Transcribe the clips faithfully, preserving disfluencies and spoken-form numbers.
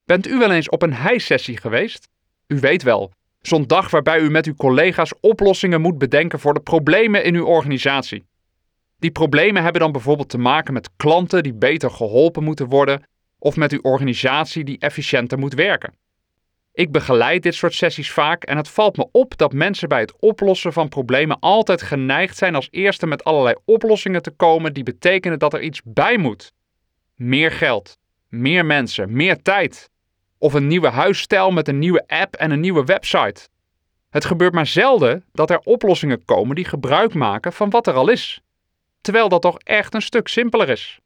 Bent u wel eens op een hijsessie geweest? U weet wel, zo'n dag waarbij u met uw collega's oplossingen moet bedenken voor de problemen in uw organisatie. Die problemen hebben dan bijvoorbeeld te maken met klanten die beter geholpen moeten worden of met uw organisatie die efficiënter moet werken. Ik begeleid dit soort sessies vaak en het valt me op dat mensen bij het oplossen van problemen altijd geneigd zijn als eerste met allerlei oplossingen te komen die betekenen dat er iets bij moet. Meer geld, meer mensen, meer tijd. Of een nieuwe huisstijl met een nieuwe app en een nieuwe website. Het gebeurt maar zelden dat er oplossingen komen die gebruik maken van wat er al is. Terwijl dat toch echt een stuk simpeler is.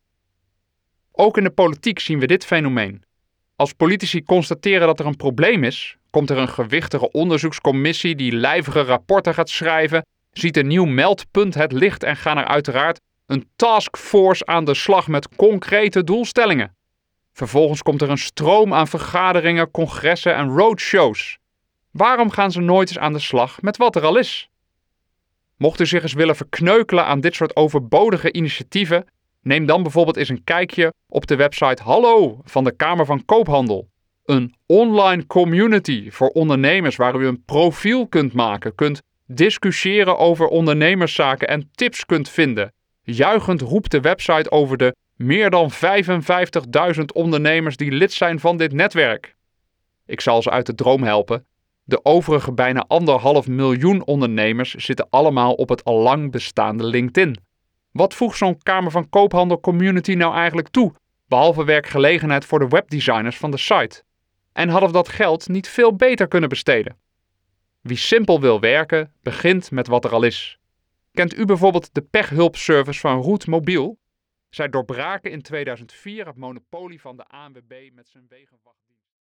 Ook in de politiek zien we dit fenomeen. Als politici constateren dat er een probleem is, komt er een gewichtige onderzoekscommissie die lijvige rapporten gaat schrijven, ziet een nieuw meldpunt het licht en gaan er uiteraard een taskforce aan de slag met concrete doelstellingen. Vervolgens komt er een stroom aan vergaderingen, congressen en roadshows. Waarom gaan ze nooit eens aan de slag met wat er al is? Mocht u zich eens willen verkneukelen aan dit soort overbodige initiatieven, neem dan bijvoorbeeld eens een kijkje op de website Hallo van de Kamer van Koophandel. Een online community voor ondernemers waar u een profiel kunt maken, kunt discussiëren over ondernemerszaken en tips kunt vinden. Juichend roept de website over de meer dan vijfenvijftigduizend ondernemers die lid zijn van dit netwerk. Ik zal ze uit de droom helpen. De overige bijna anderhalf miljoen ondernemers zitten allemaal op het allang bestaande LinkedIn. Wat voegt zo'n Kamer van Koophandel community nou eigenlijk toe, behalve werkgelegenheid voor de webdesigners van de site? En hadden we dat geld niet veel beter kunnen besteden? Wie simpel wil werken, begint met wat er al is. Kent u bijvoorbeeld de pechhulpservice van Route Mobiel? Zij doorbraken in tweeduizend vier het monopolie van de A N W B met zijn wegenwacht.